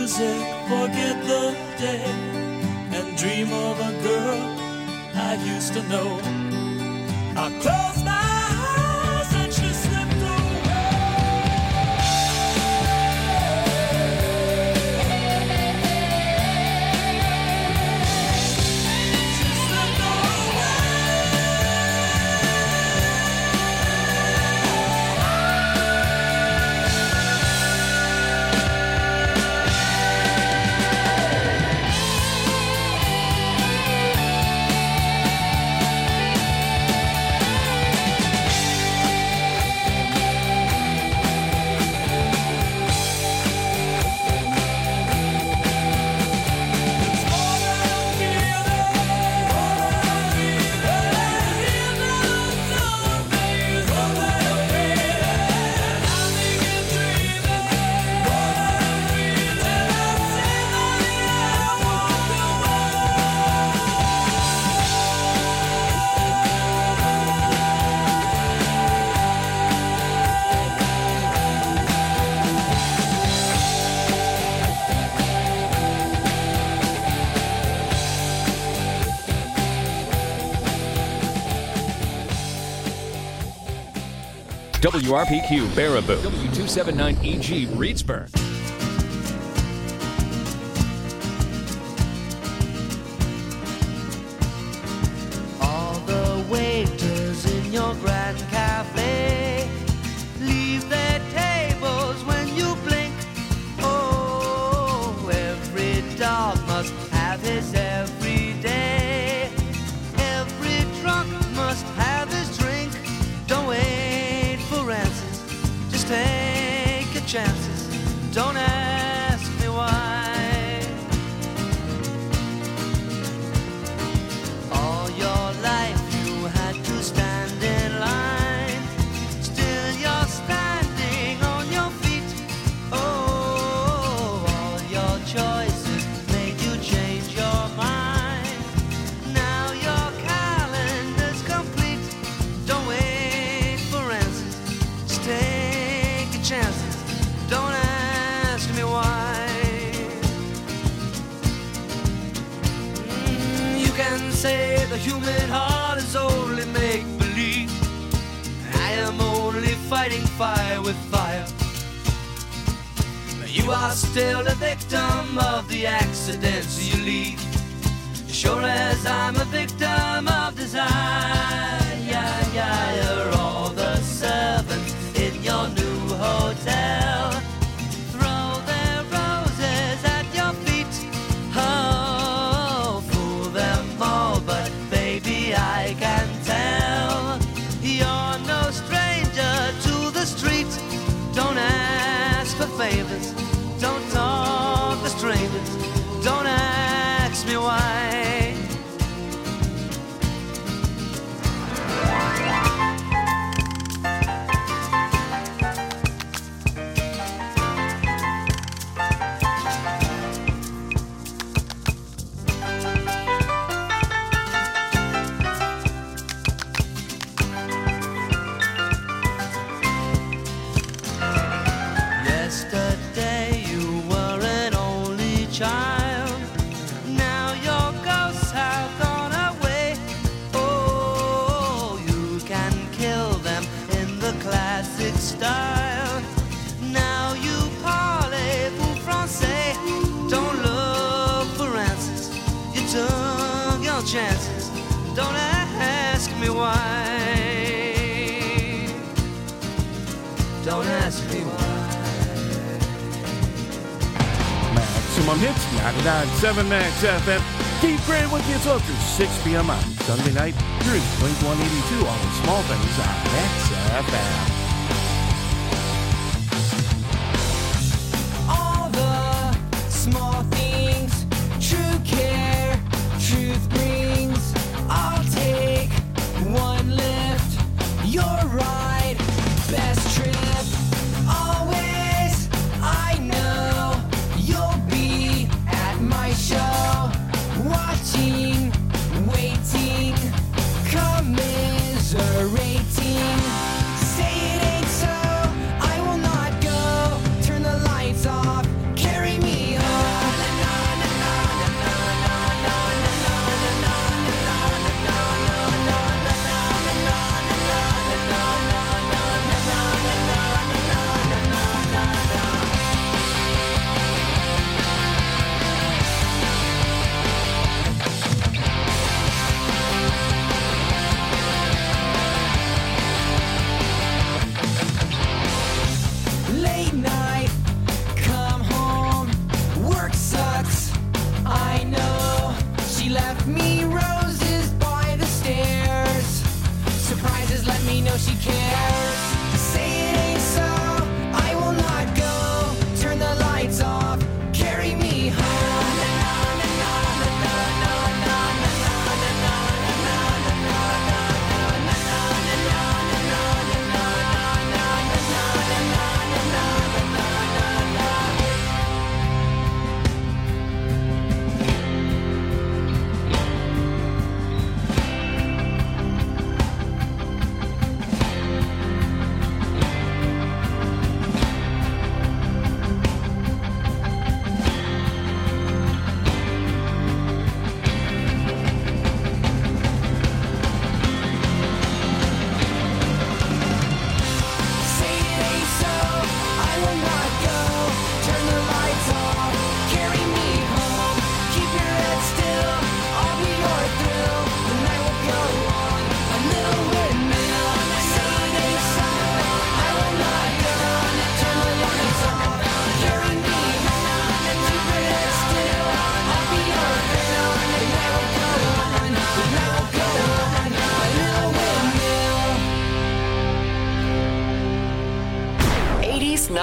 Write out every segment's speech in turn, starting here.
music, forget the day, and dream of a girl I used to know. I close my eyes and she slipped WRPQ Baraboo, W279EG Reedsburg. All the waiters in your grand cafe leave their tables when you blink. Oh, every dog must have his every day. Every drunk must have his drink. Don't wait for answers, just take your chances. Don't ask me why. All your life you had to stand in line. Still you're standing on your feet. Oh, all your choices made you change your mind. Now your calendar's complete. Don't wait for answers, just take your chances. Don't ask me why. You can say the human heart is only make-believe. I am only fighting fire with fire. You are still the victim of the accidents you leave, sure as I'm a victim of desire. You're all the servants in your new hotel. Throw their roses at your feet. Oh, fool them all, but baby, I can tell you're no stranger to the street. Don't ask for favors, don't talk to strangers. Don't ask me why. Yesterday you were an only child. Now your ghosts have gone away. Oh, you can kill them in the classic style. Now you parlez-vous français. Don't look for answers, you took your chances. Don't ask me why. Don't ask me why. Maximum Hits, 99.7 Max FM. Keith Grant with you until after 6 p.m. on Sunday night. Here is Blink 182 on the Small Things on Max FM. All the small things, true care, truth brings. I'll take one lift, your ride, best trip. Always, I know you'll be at my show, watching, waiting, commiserating. Say it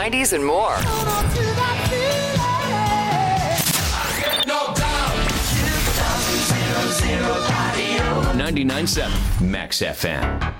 90s, and more. 99.7 Max FM.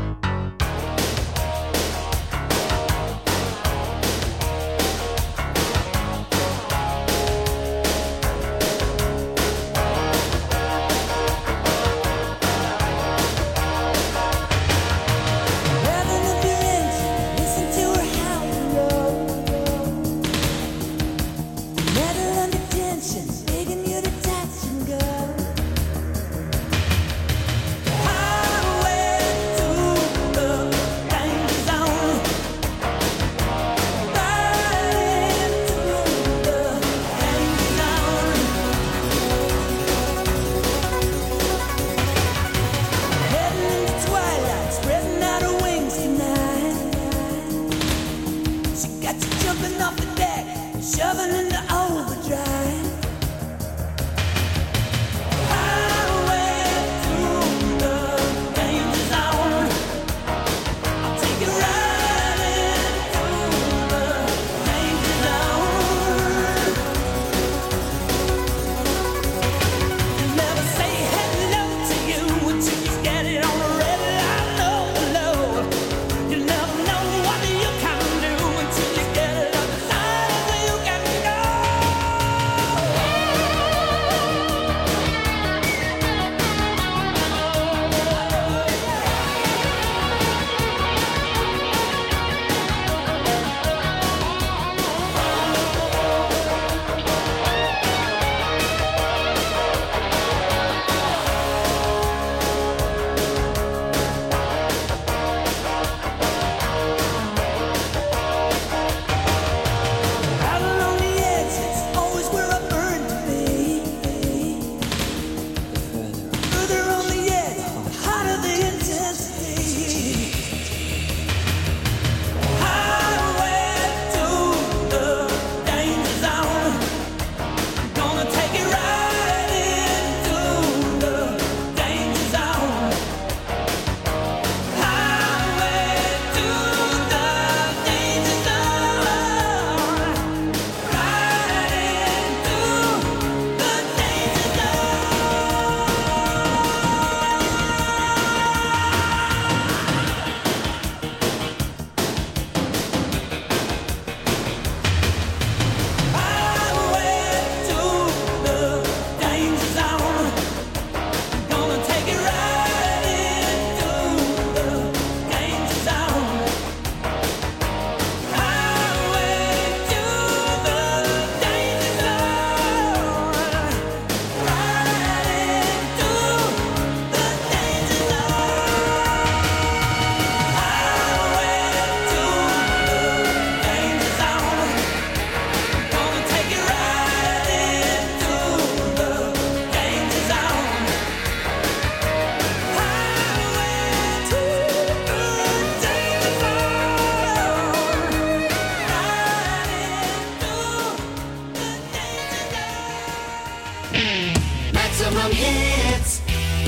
Maximum hits.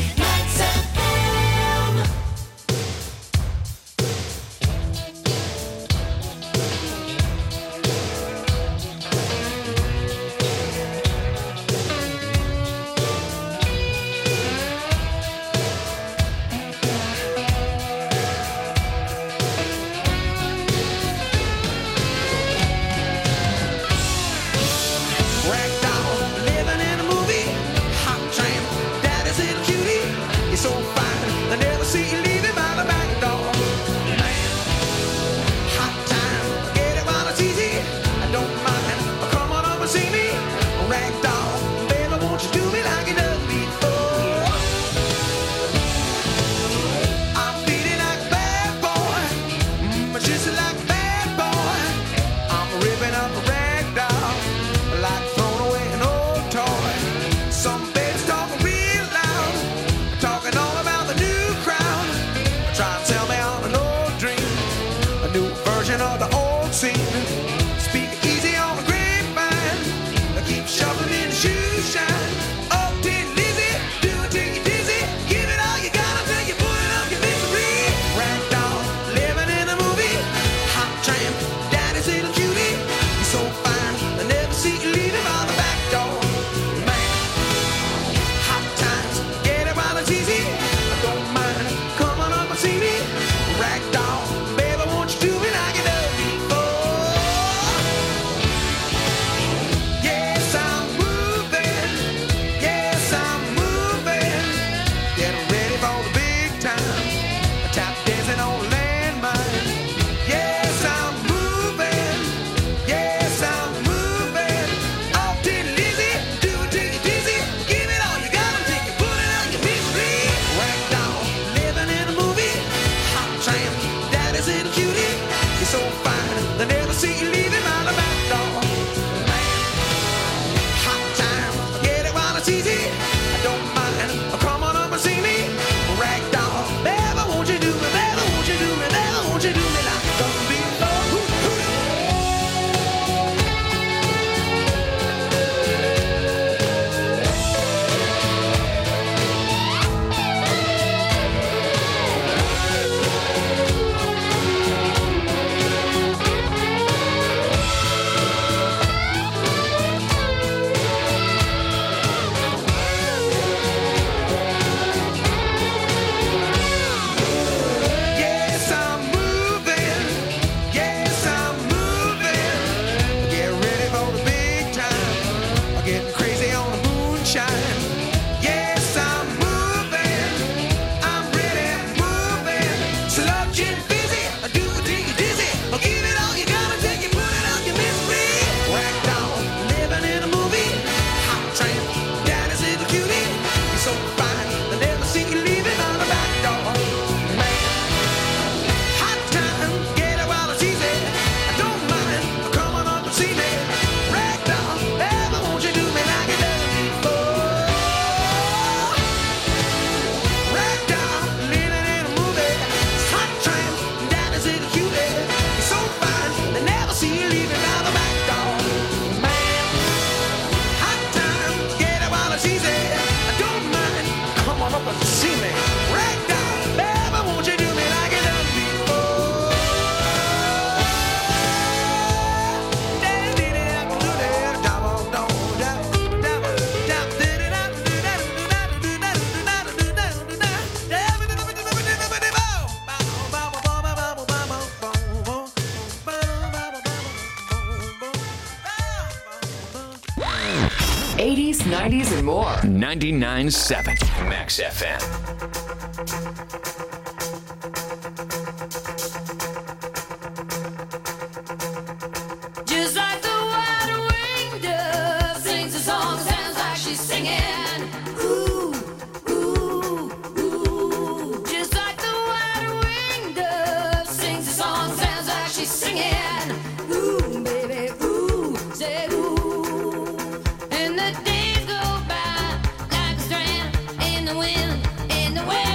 Max FM. Ragdoll, living in a movie. Hot tramp, daddy's little cutie. You're so fine, I never see you leaving by the back door. Man, hot time, get it while it's easy. I don't mind, come on up and see me. Ragdoll, baby, won't you do me like you done before? I'm feeling like a bad boy, just like a bad boy. I'm ripping up a ragdoll, like throwing away an old toy. Some babies talking real loud, talking all about the new crowd. Try and sell me on an old dream, a new version of the old scene. Speak easy on the grapevine, keep shoving in the shoe shine. Oh, Tin Lizzy, do it till you're dizzy. Give it all you got until you put it up your misery. Ragdoll, living in a movie. Hot tramp, daddy's little more. 99.7 Max FM. Just like the white-winged dove sings a song, sounds like she's singing. Ooh, ooh, ooh. Just like the white-winged dove sings a song, sounds like she's singing. Ooh, baby, ooh, say ooh. And the days go by like a strand in the wind, in the wind.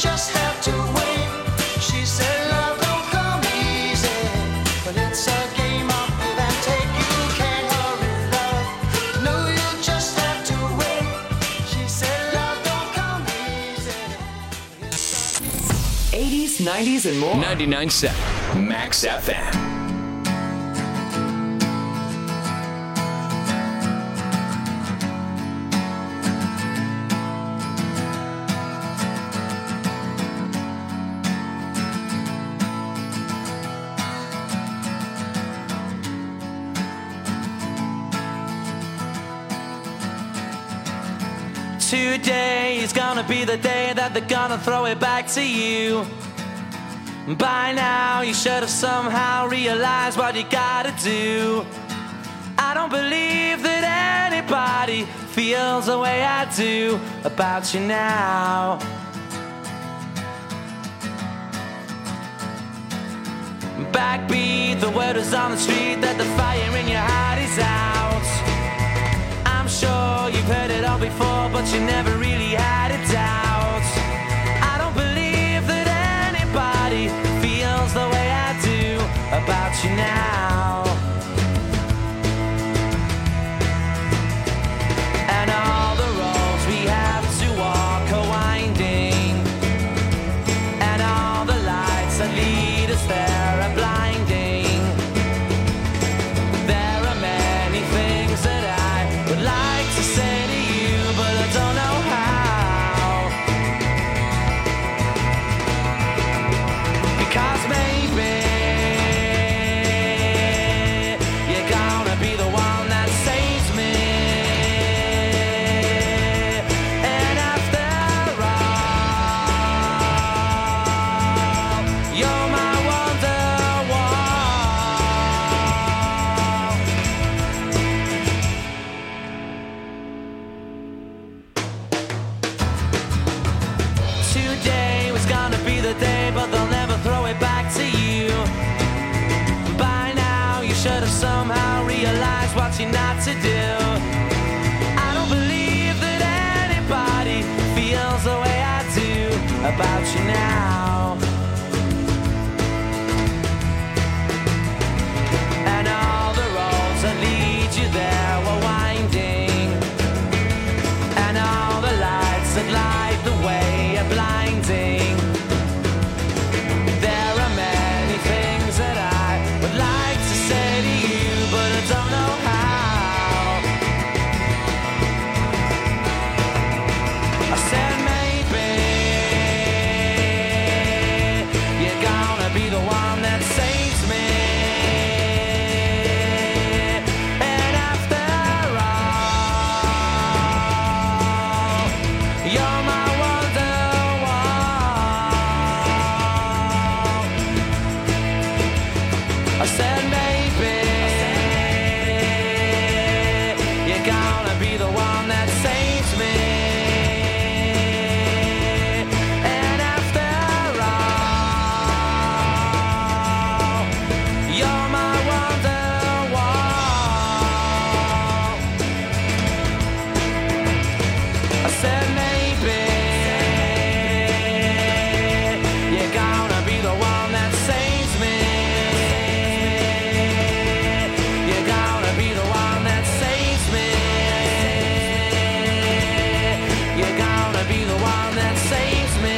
just have to wait. She said, love don't come easy, but it's a game of give and take. You can't hurry, love. No, you just have to wait. She said, love don't come easy. 80s, 90s, and more. 99.7 Max FM. Today is gonna be the day that they're gonna throw it back to you. By now you should have somehow realized what you gotta do. I don't believe that anybody feels the way I do about you now. Backbeat, the word is on the street that the fire in your heart is out. I'm sure you've heard it all before, but you never really had a doubt. I don't believe that anybody feels the way I do about you now. And all the roads we have to walk are winding, and all the lights that lead us there are blinding. There are many things that I would like to say to you, but I don't know how. Because maybe you're gonna be the one that saves me. And after all, you're my Wonderwall. Today was gonna be the day, but they'll never throw it back to you. By now you should have somehow realized what you're not to do. I don't believe that anybody feels the way I do about you now. And all the roads that lead you there were winding, and all the lights that light the way are blinding. There are many things that I would like to say to you, but I don't know how. I said maybe you're gonna be the one that saves me. And after all, you're my Wonderwall. I said maybe you're gonna be the one that saves me. And after all, you're my Wonderwall. I said maybe you're gonna be the one that saves me. You're gonna be the one that saves me. You're gonna be the one that saves me.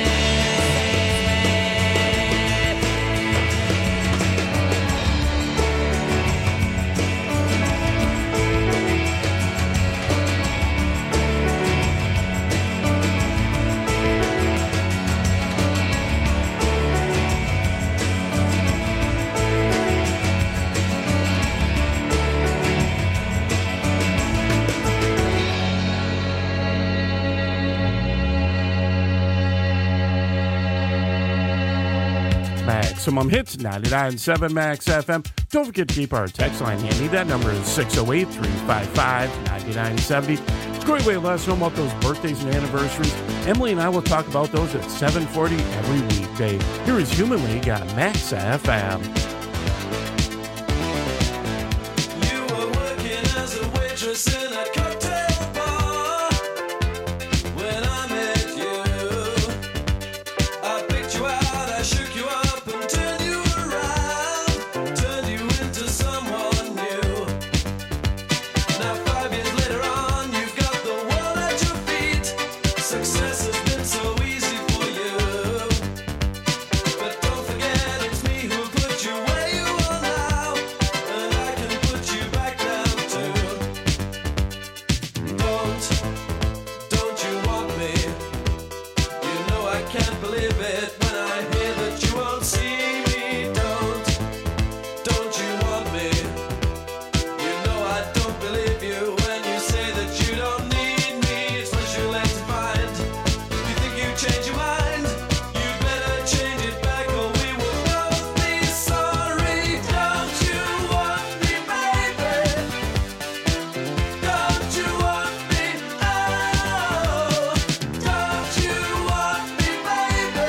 Maximum Hits, 99.7 Max FM. Don't forget to keep our text line handy. That number is 608-355-9970. It's a great way to let us know about those birthdays and anniversaries. Emily and I will talk about those at 7:40 every weekday. Here is Human League on Max FM. You were working as a waitress in a cocktail bar when I met you. I believe it when I hear that you won't see me. Don't you want me? You know I don't believe you when you say that you don't need me. It's much too late to find. You think you change your mind? You'd better change it back or we will both be sorry. Don't you want me, baby? Don't you want me? Oh, don't you want me, baby?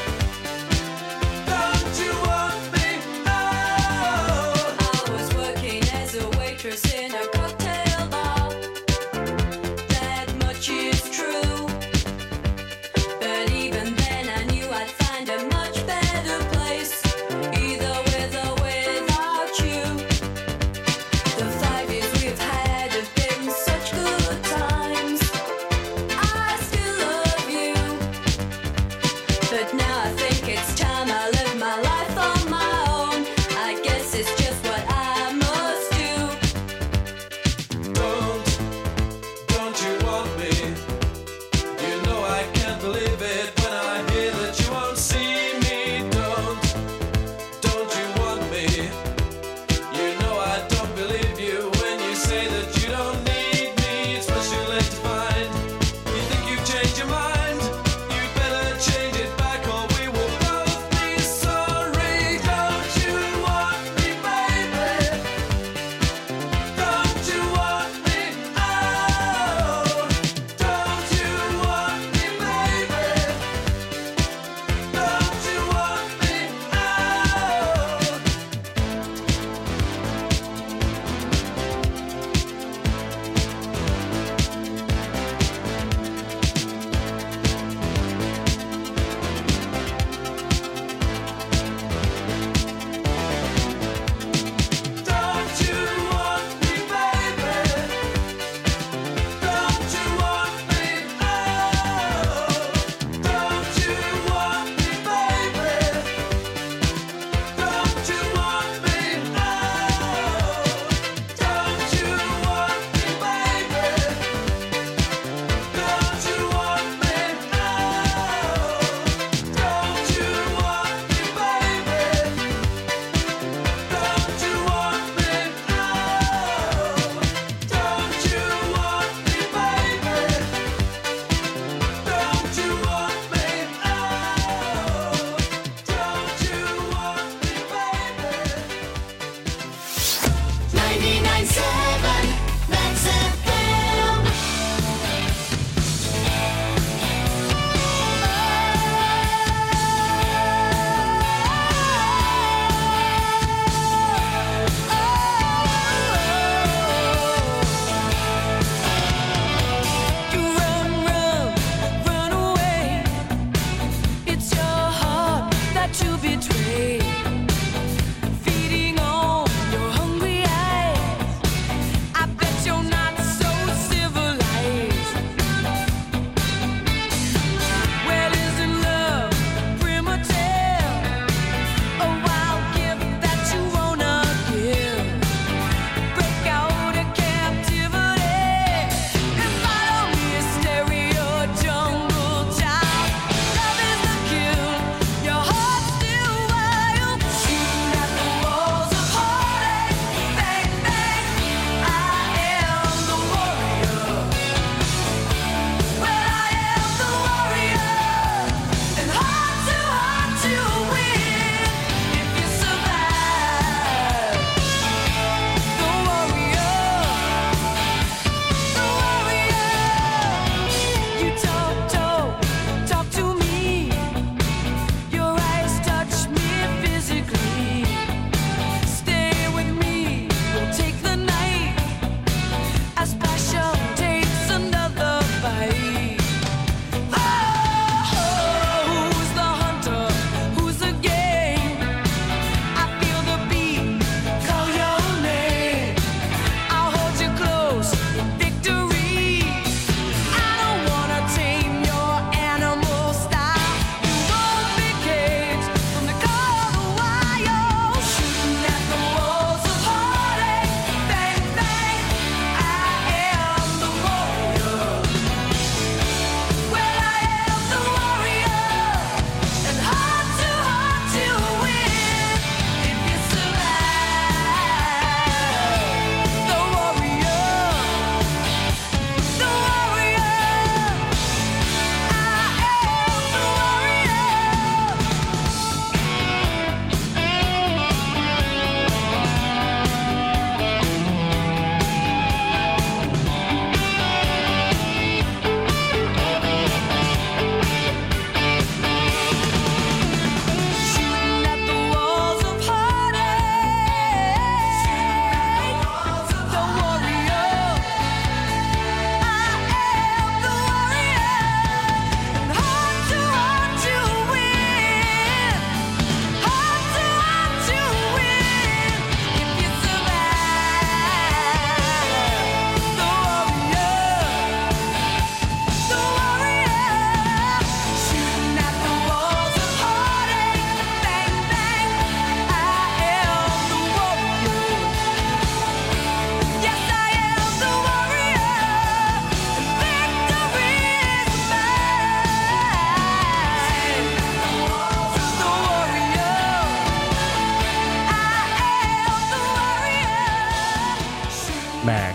Don't you want me? Oh. I was working as a waitress in a cocktail bar. That much is true. But even then I knew I'd find a much better place, either with or without you. The 5 years we've had have been such good times. I still love you. But now I think it's time I live my life on my own. I guess it's just what I must do. Don't you want me? You know I can't believe it when I hear that you won't see me. Don't you want me? You know I don't believe you when you say that you don't need me. It's much too late to find. You think you've changed your mind? You'd better change it back or we will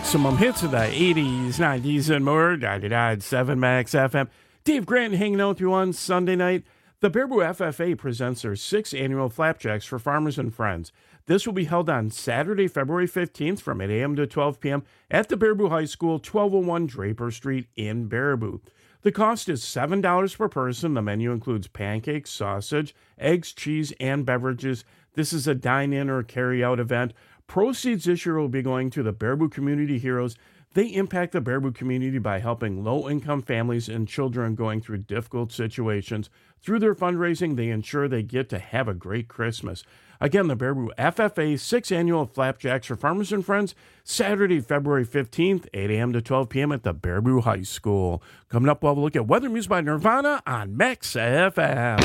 Maximum hits of the 80s, 90s, and more. 99.7 Max FM. Dave Grant hanging out with you on Sunday night. The Baraboo FFA presents their 6th annual Flapjacks for Farmers and Friends. This will be held on Saturday, February 15th from 8 a.m. to 12 p.m. at the Baraboo High School, 1201 Draper Street in Baraboo. The cost is $7 per person. The menu includes pancakes, sausage, eggs, cheese, and beverages. This is a dine-in or carry-out event. Proceeds this year will be going to the Baraboo Community Heroes. They impact the Baraboo community by helping low-income families and children going through difficult situations. Through their fundraising, they ensure they get to have a great Christmas. Again, the Baraboo FFA 6th Annual Flapjacks for Farmers and Friends, Saturday, February 15th, 8 a.m. to 12 p.m. at the Baraboo High School. Coming up, we'll have a look at Weather Music by Nirvana on Max FM.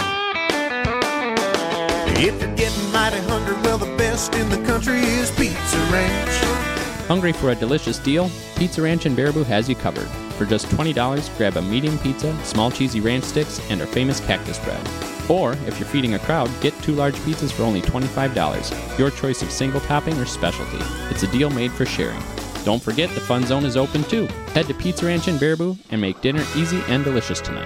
If you're getting mighty hungry, well, the best in the country is Pizza Ranch. Hungry for a delicious deal? Pizza Ranch in Baraboo has you covered. For just $20, grab a medium pizza, small cheesy ranch sticks, and our famous cactus bread. Or, if you're feeding a crowd, get 2 large pizzas for only $25. Your choice of single topping or specialty. It's a deal made for sharing. Don't forget the Fun Zone is open too. Head to Pizza Ranch in Baraboo and make dinner easy and delicious tonight.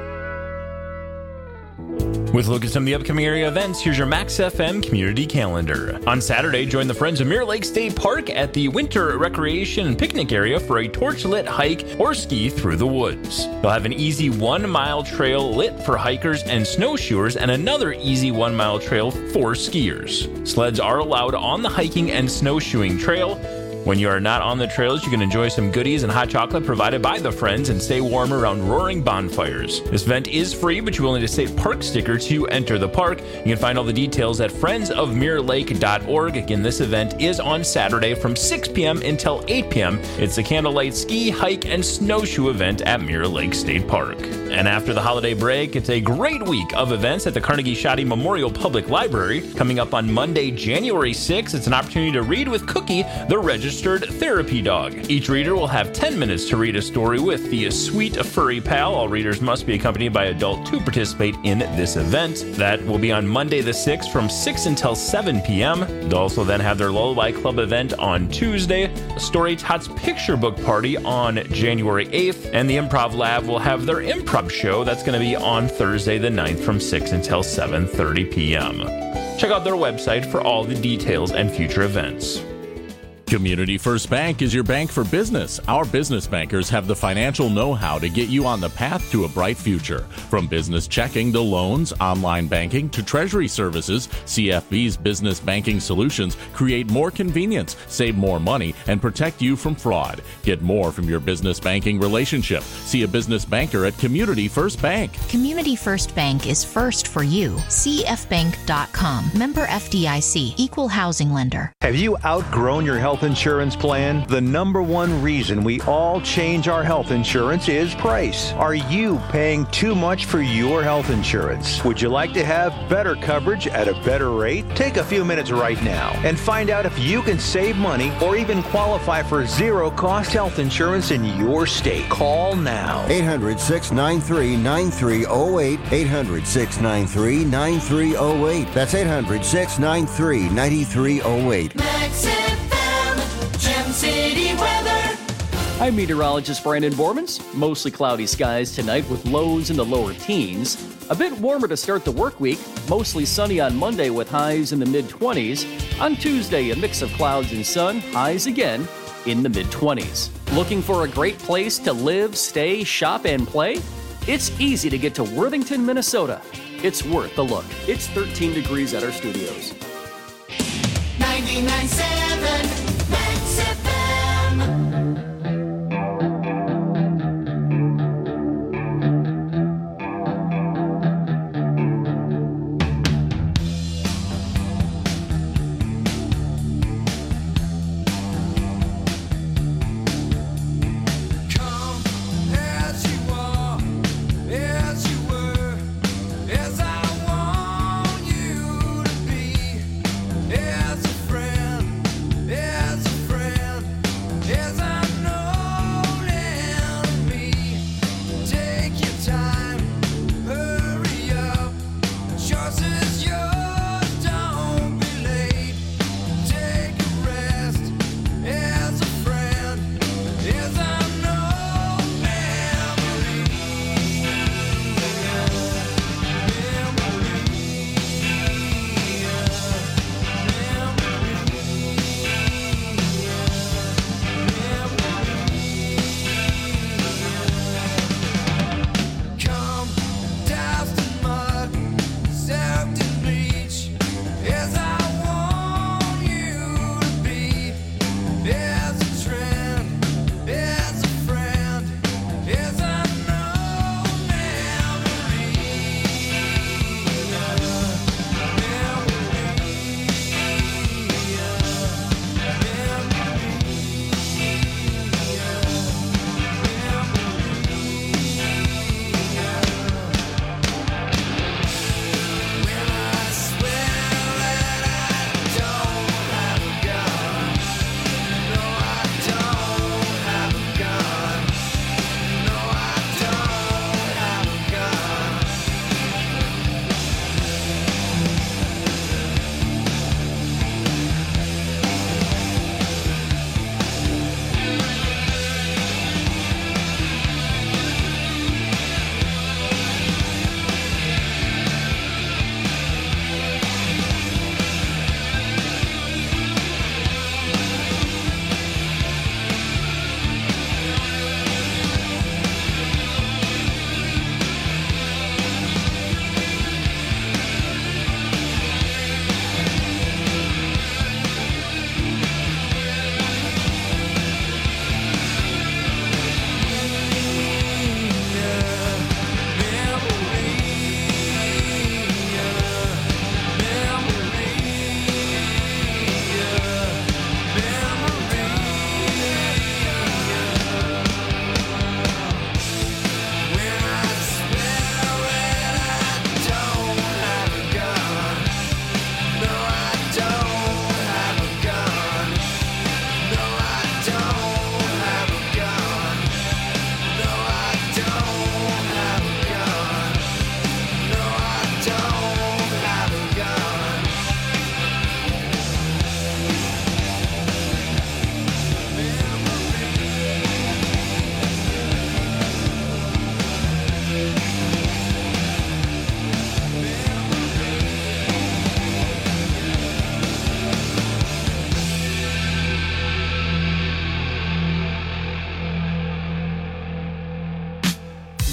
With a look at some of the upcoming area events, here's your Max FM community calendar. On Saturday, join the Friends of Mirror Lake State Park at the Winter Recreation and Picnic Area for a torch-lit hike or ski through the woods. They'll have an easy 1-mile trail lit for hikers and snowshoers and another easy 1-mile trail for skiers. Sleds are allowed on the hiking and snowshoeing trail. When you are not on the trails, you can enjoy some goodies and hot chocolate provided by the Friends and stay warm around roaring bonfires. This event is free, but you will need a state park sticker to enter the park. You can find all the details at friendsofmirrorlake.org. Again, this event is on Saturday from 6 p.m. until 8 p.m. It's a candlelight ski, hike, and snowshoe event at Mirror Lake State Park. And after the holiday break, it's a great week of events at the Carnegie Shoddy Memorial Public Library. Coming up on Monday, January 6th, it's an opportunity to read with Cookie, the registered therapy dog. Each reader will have 10 minutes to read a story with the sweet furry pal. All readers must be accompanied by an adult to participate in this event. That will be on Monday the 6th from 6 until 7 p.m. They'll also then have their Lullaby Club event on Tuesday, Story Tots Picture Book Party on January 8th, and the Improv Lab will have their improv show. That's going to be on Thursday the 9th from 6 until 7:30 p.m. Check out their website for all the details and future events. Community First Bank is your bank for business. Our business bankers have the financial know-how to get you on the path to a bright future. From business checking to loans, online banking to treasury services, CFB's business banking solutions create more convenience, save more money, and protect you from fraud. Get more from your business banking relationship. See a business banker at Community First Bank. Community First Bank is first for you. CFbank.com. Member FDIC. Equal housing lender. Have you outgrown your health insurance plan? The number one reason we all change our health insurance is price. Are you paying too much for your health insurance? Would you like to have better coverage at a better rate? Take a few minutes right now and find out if you can save money or even qualify for zero-cost health insurance in your state. Call now. 800-693-9308. 800-693-9308. That's 800-693-9308. Max FM, Gem City weather. I'm meteorologist Brandon Bormans. Mostly cloudy skies tonight with lows in the lower teens. A bit warmer to start the work week. Mostly sunny on Monday with highs in the mid-20s. On Tuesday, a mix of clouds and sun. Highs again in the mid-20s. Looking for a great place to live, stay, shop, and play? It's easy to get to Worthington, Minnesota. It's worth the look. It's 13 degrees at our studios. 99.7 Max FM. As a friend,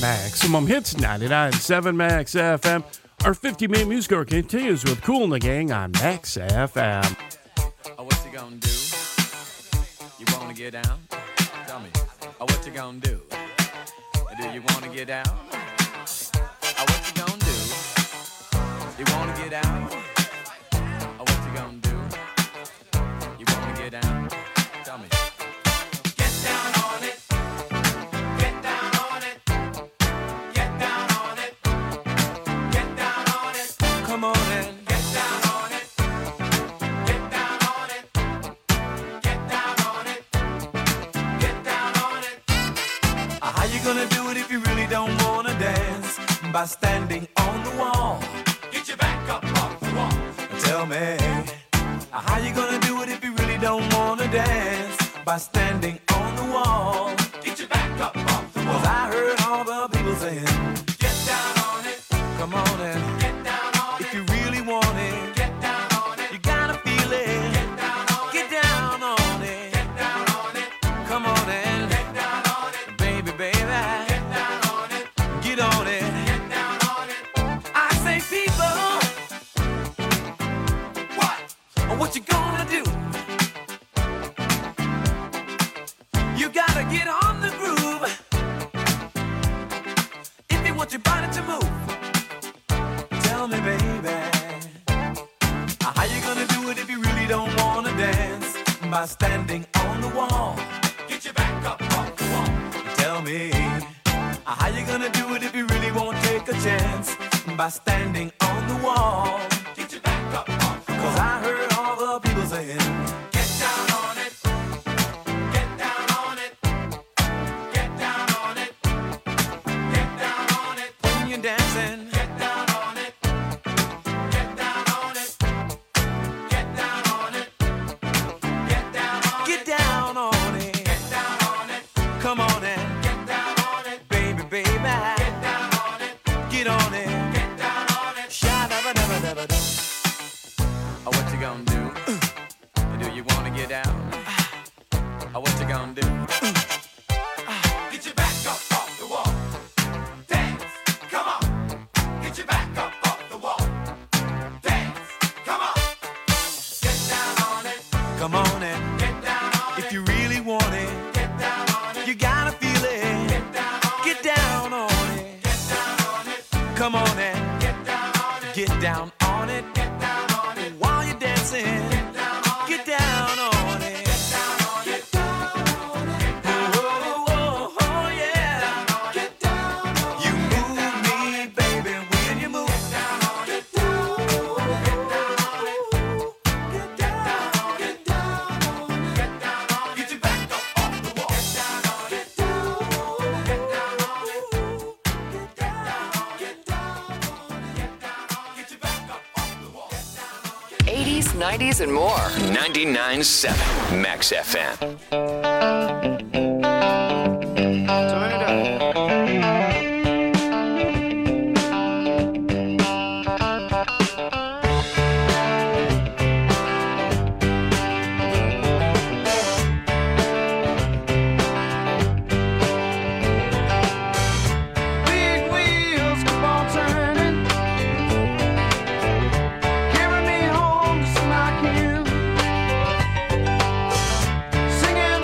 Maximum Hits 99.7 Max FM. Our 50-minute music hour continues with Kool and the Gang on Max FM. Oh, what you gonna do? You wanna get down? Tell me. Oh, what you gonna do? Do you wanna get down? Oh, what you gonna do? You wanna get down? Oh, what you gonna do? You wanna get down? Tell me. Get down on it. Get down on it. Get down on it. Get down on it. Come on and get down on it. Get down on it. Get down on it. Get down on it. How you gonna do it if you really don't wanna dance? By standing on the wall. Get your back up off the wall. Tell me, how you gonna do it if you really don't wanna dance? By standing on the wall. Get your back up off the wall. 'Cause I heard all the people saying, get down on it. Come on and get down on it. If you really want it, get down on it. You gotta feel it. Get down on it. Get down on it. Get down on it. Come on and get down on it. Baby, baby. Get down on it. Get on it. Get down on it. I say people, what you gonna do? You gotta get on the groove if you want your body to move. Tell me, baby, how you gonna do it if you really don't wanna dance? By standing on the wall. Get your back up off the wall. Tell me, how you gonna do it if you really won't take a chance? By standing on the wall. Get your back up off the wall. 'Cause I heard all the people saying, get down on it. Get down on it. Get down on it. Get down on it. When you're dancing, get down on it. Get down on it. Get down on it. Get down on it. Get down on it. Get down on it. Come on and get down on it. Baby, baby. Get down on it. Get on it. Get down on it. Sha-da-ba-da-ba-da-ba-da. Oh, what you gonna do? Do you wanna get down? Oh, what you gonna do? Get your back up off the wall. Dance, come on. Get your back up off the wall. Dance, come on. Get down on it. Come on and get down on it. If you really want it, get down on it. You gotta feel it. Get down on it. Get down on it. Get down on it. Come on and get down on it. Get down on it. Get down on it. While you're dancing, get down on it. Get down on it. Get down on it. Get down on it. Oh, oh, oh, yeah. Get down on it. You move me, baby, when you move. Get down on it. Get down on it. Get down on it. Get down on it. Get down on it. Get down on it. Get your back up off the wall. Get down on it. Get down on it. Get down on it. Get down on it. Get down on it. Get down on it. Get your back up off the wall. 80s, 90s, and more. 99.7 Max FM. Big wheels keep on turning, carry me home just like you. Singing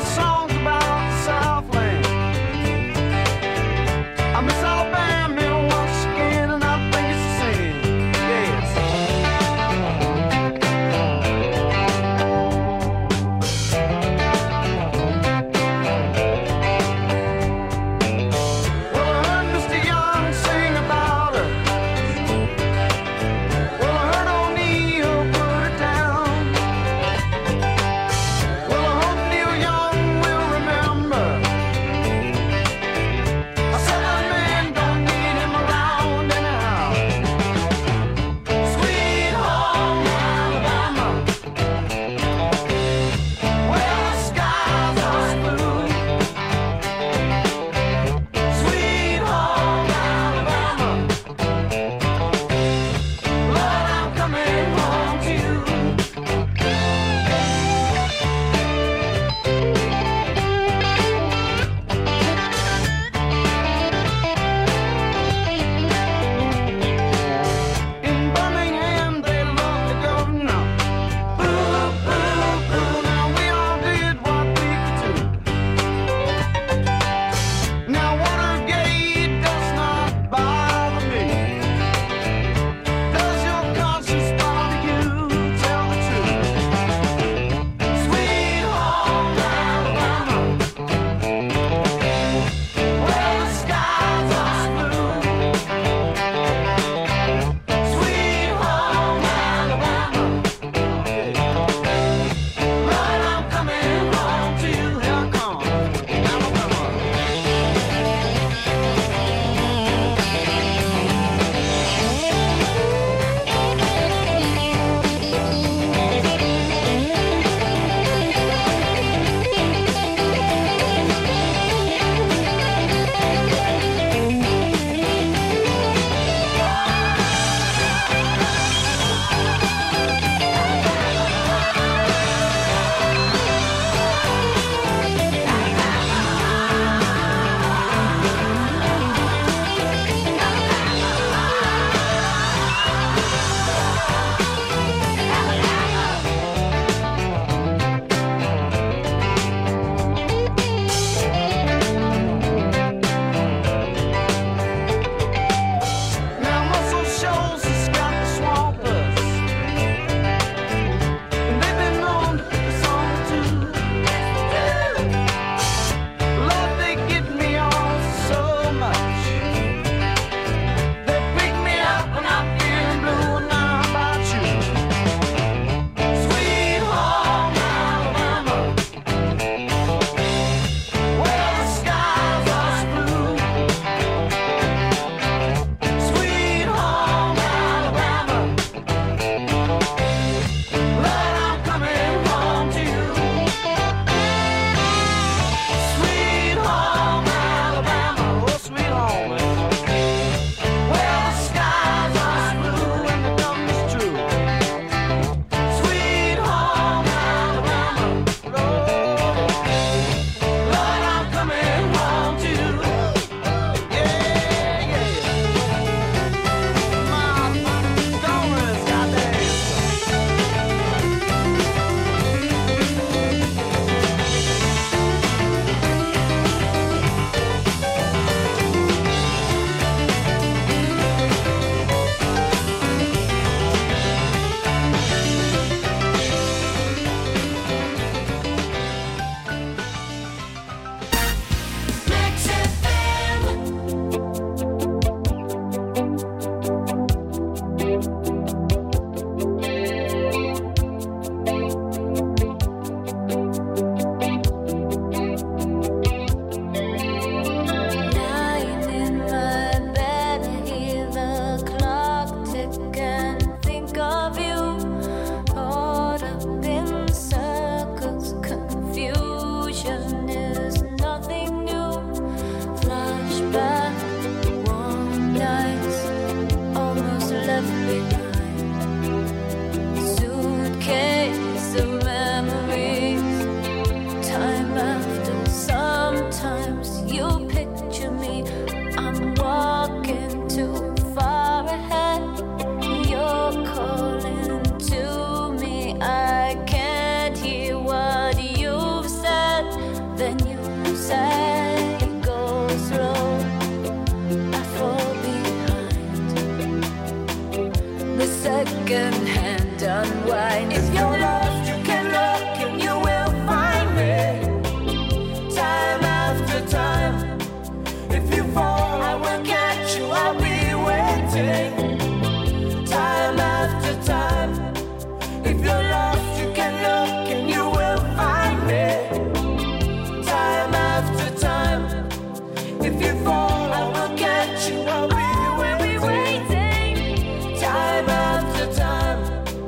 second-hand unwind. If you're lost, you can look and you will find me. Time after time. If you fall, I will catch you. I'll be waiting. Time after time. If you're lost, you can look and you will find me. Time after time. If you fall, I will catch you. I'll be waiting. Time after time.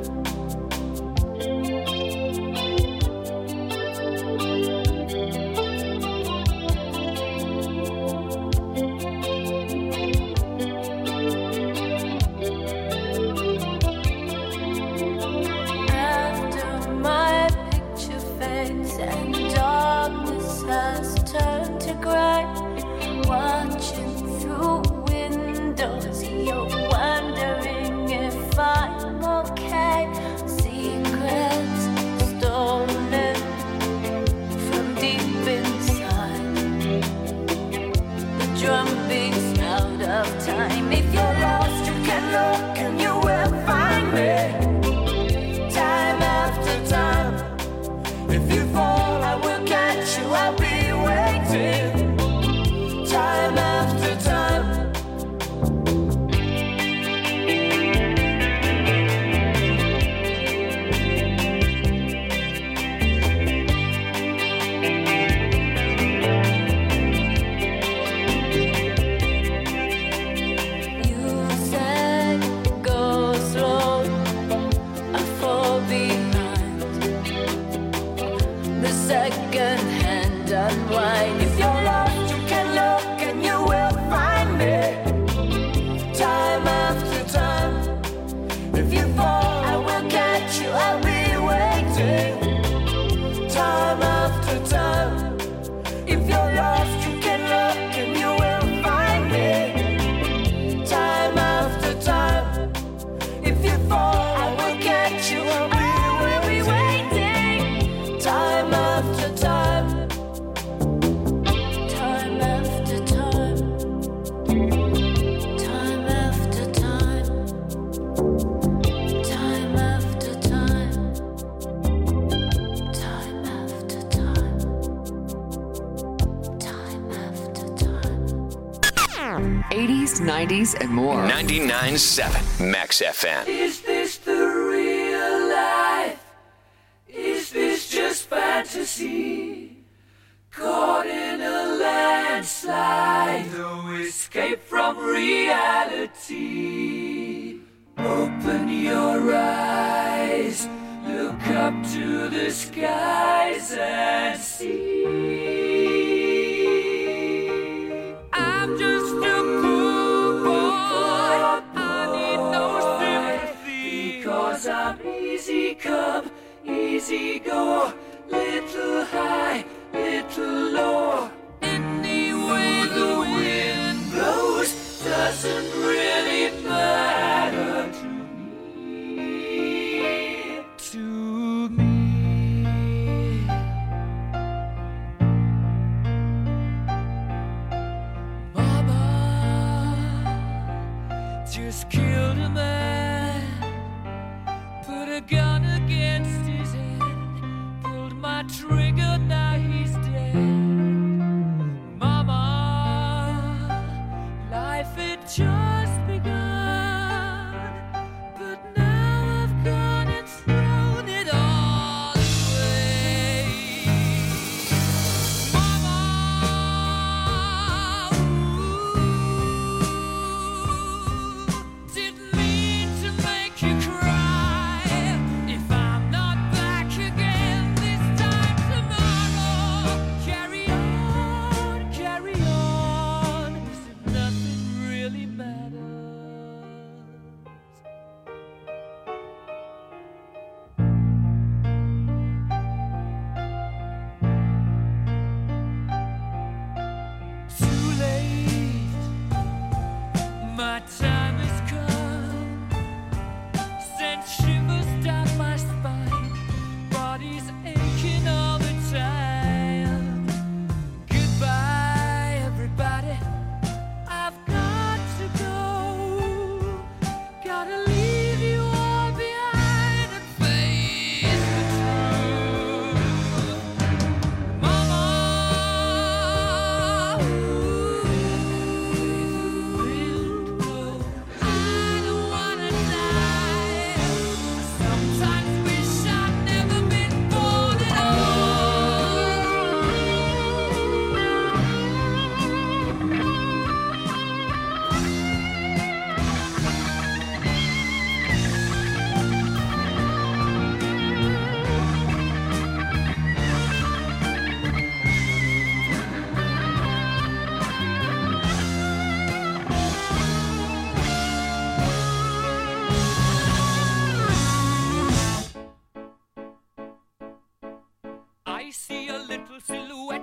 After my picture fades and darkness has turned to gray, watching through windows, you're wondering if I'm okay. Secrets stolen from deep inside. The drum beats out of time. If you're lost, you can look and you will find me. Time after time. If you fall, I will catch you. I'll be waiting. Time after time. You said go slow, I fall behind. The second-hand unwind. If you're lost, you can look and you will find me. Time after time. If you fall, I will catch you. I'll be waiting. Time after time. If you're lost, you can look and you will find me. Time after time. If you fall, I will catch you. I'll be waiting. Time after time. Time after time. Time after time. Time after time. Time after time. Time after time. 80s, 90s, and more. 99.7 Max FM. Is this the real life? Is this just fantasy? Caught in a landslide, no escape from reality. Open your eyes, look up to the skies and see. I'm just a poor boy, I need no sympathy. Because I'm easy come, easy go, little high, little low. Any way the wind blows doesn't really matter to me. To me. Mama just killed a man, put a gun against his head, pulled my trigger, now he's dead. Mama, life had just begun, but now I've gone and thrown it all away. Mama, didn't mean to make you cry. If I'm not back again this time tomorrow, carry on, carry on, as if nothing really matters. Too late, my time has come. Sent shivers down my spine, body's aching all the time. Goodbye, everybody, I've got to go. Gotta leave you all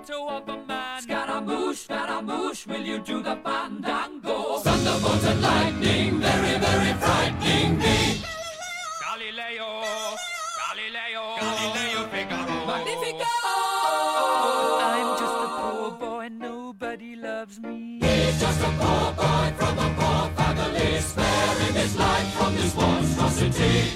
motto of a man. Scaramouche, will you do the fandango? Thunderbolt and lightning, very, very frightening me. Galileo, Figaro. Magnifico! I'm just a poor boy, nobody loves me. He's just a poor boy from a poor family, sparing his life from this monstrosity.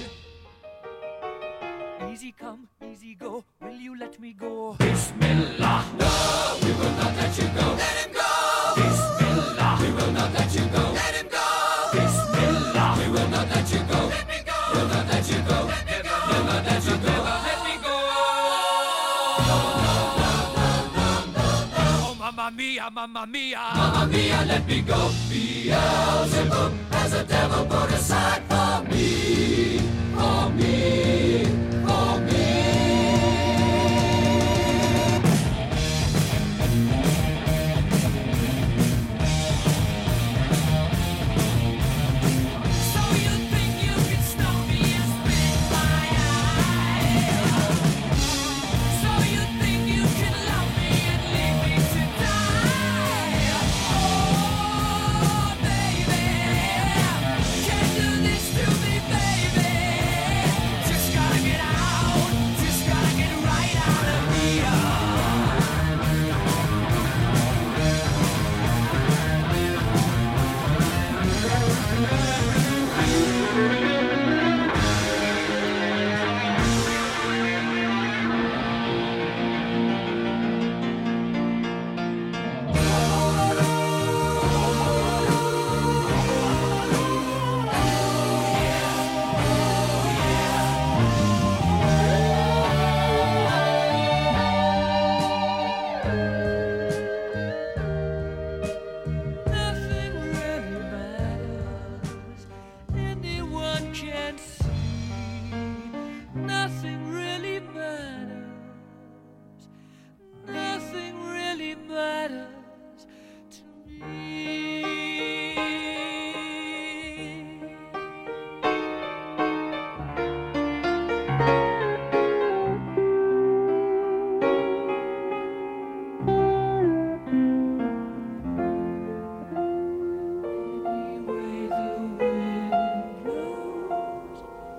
Easy come, easy go, will you let me go? Bismillah, no, we will not let you go. Let him go! Bismillah, we will not let you go. Let him go! Bismillah, we will not let you go. Let me go! We'll not let you go. Let me go! We'll not let you go. Let me go! Oh, mamma mia, mamma mia. Mamma mia, let me go. Beelzebub has a devil put aside for me. For me. For me.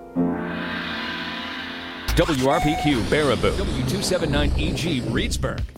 WRPQ Baraboo. W279EG Reedsburg.